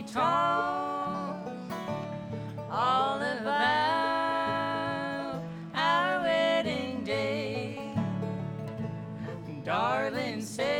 we talk all about our wedding day. Darling, say